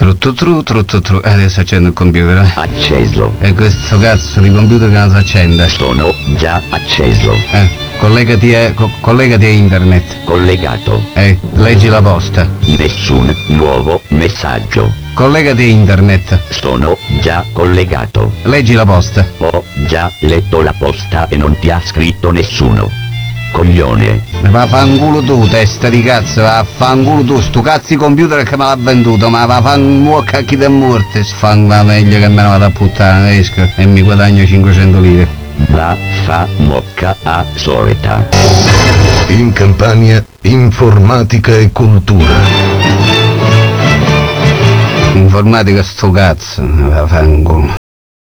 Truttu. Adesso accendo il computer. Acceso. E questo cazzo di computer che non si accende. Sono già acceso. Collegati a internet. Collegato. Leggi la posta. Nessun nuovo messaggio. Collegati a internet. Sono già collegato. Leggi la posta. Ho già letto la posta e non ti ha scritto nessuno. Coglione. Vaffanculo tu, testa di cazzo, vaffanculo tu, sto cazzo di computer che me l'ha venduto, ma vaffanculo cacchi da morte, sfanga meglio che me ne vado a puttana, esco e mi guadagno 500 lire. Va fa mocca a solita. In Campania, informatica e cultura. Informatica sto cazzo, vaffanculo.